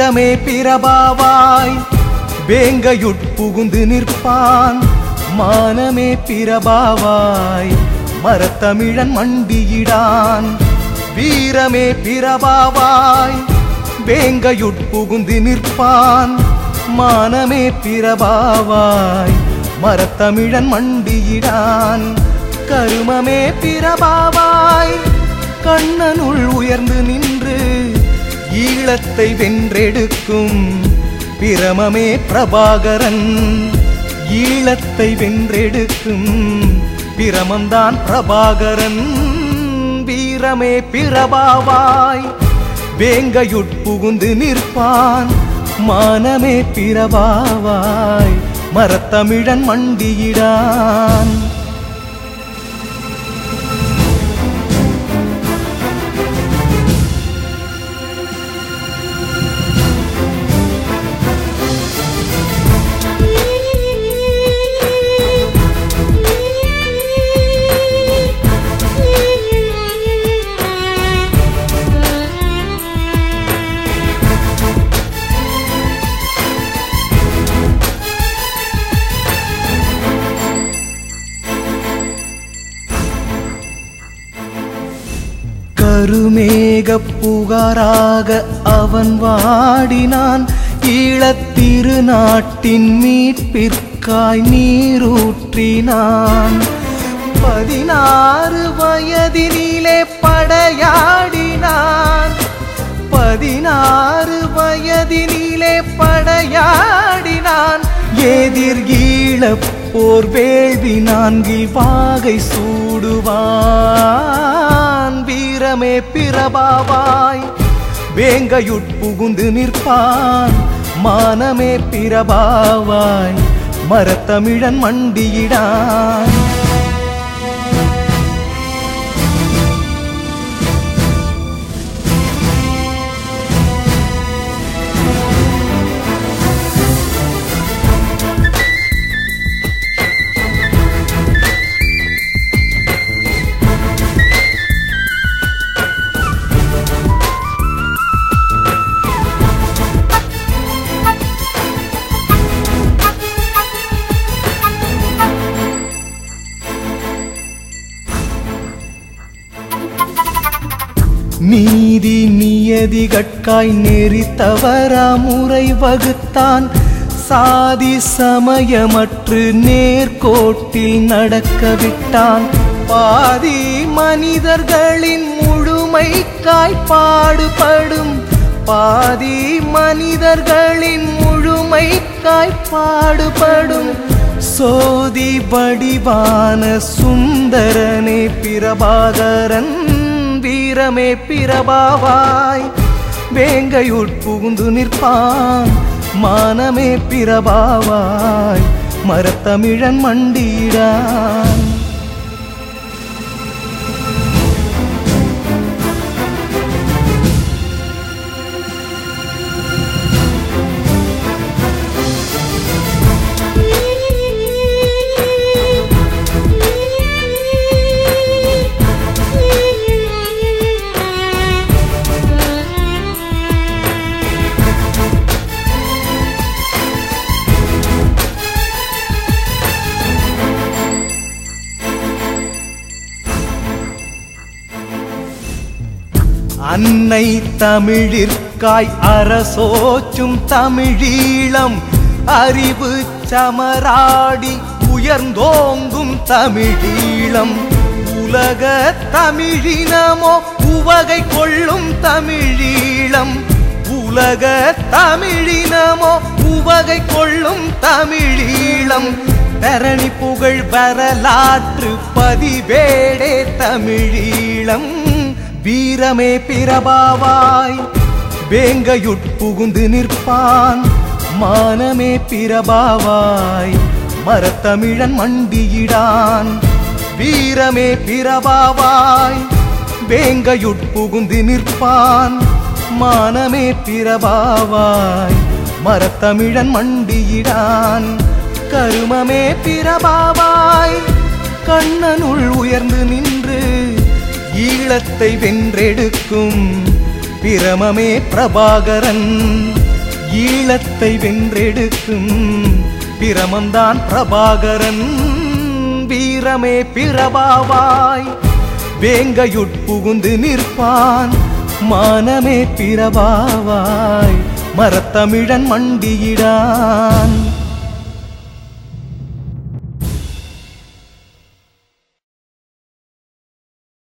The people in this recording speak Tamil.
வீரமே பிரபாவாய் வேங்கையுட்புகுந்து நிற்பான் மானமே பிரபாவாய் மரத்தமிழன் மண்டியிடான். வீரமே பிரபாவாய் வேங்கையுட்புகுந்து நிற்பான் மானமே பிரபாவாய் மரத்தமிழன் மண்டியிடான். கருமமே பிரபாவாய் கண்ணனுள் உயர்ந்து நின்று ஈழத்தை வென்றெடுக்கும் பிரமமே பிரபாகரன். ஈழத்தை வென்றெடுக்கும் பிரமம்தான் பிரபாகரன். வீரமே பிரபாவாய் வேங்கையுட்புகுந்து நிற்பான் மானமே பிரபாவாய் மரத்தமிழன் மண்டியிடான். கருமேகப் புகாராக அவன் வாடினான் ஈழத்திருநாட்டின் மீட்பிற்காய் நீரூற்றினான். 16 வயதினிலே படையாடினான். 16 வயதினிலே படையாடினான். எதிர் ஈழப் போர் வேள்வி 4 வாகை சூடுவான். வீரமே பிரபாவாய் வேங்கையுட்புகுந்து நிற்பான் மானமே பிரபாவாய் மரத்தமிழன் மண்டியிடான். நீதி நியதிகட்காய் நெறி தவறா முறை வகுத்தான். சாதி சமயமற்று நேர்கோட்டில் நடக்க விட்டான். பாதி மனிதர்களின் முழுமைக்காய் பாடுபடும். பாதி மனிதர்களின் முழுமைக்காய் பாடுபடும். சோதி வடிவான சுந்தரனே பிரபாகரன். வீரமே பிரபாவாய் வேங்கையுட்புகுந்து நிற்பான் மானமே பிரபாவாய் மரத்தமிழன் மண்டியிடான். அன்னை தமிழிற்காய் அரசோச்சும் தமிழீழம். அறிவு சமராடி உயர்ந்தோங்கும் தமிழீழம். உலக தமிழினமோ உவகை கொள்ளும் தமிழீழம். உலக தமிழினமோ உவகை கொள்ளும் தமிழீழம். தரணி புகழ் வரலாற்று பதிவேடே தமிழீழம். வீரமே பிரபாவாய் வேங்கையுட்புகுந்து நிற்பான் மானமே பிரபாவாய் மரத்தமிழன் மண்டியிடான். வீரமே பிரபாவாய் வேங்கையுட்புகுந்து நிற்பான் மானமே பிரபாவாய் மரத்தமிழன் மண்டியிடான். கருமமே பிரபாவாய் கண்ணனுள் உயர்ந்து நின்று ஈழத்தை வென்றெடுக்கும் பிரமமே பிரபாகரன். ஈழத்தை வென்றெடுக்கும் பிரமந்தான் பிரபாகரன். வீரமே பிரபாவாய் வேங்கையுட்புகுந்து நிற்பான். மானமே பிரபாவாய் மரத்தமிழன் மண்டியிடான்.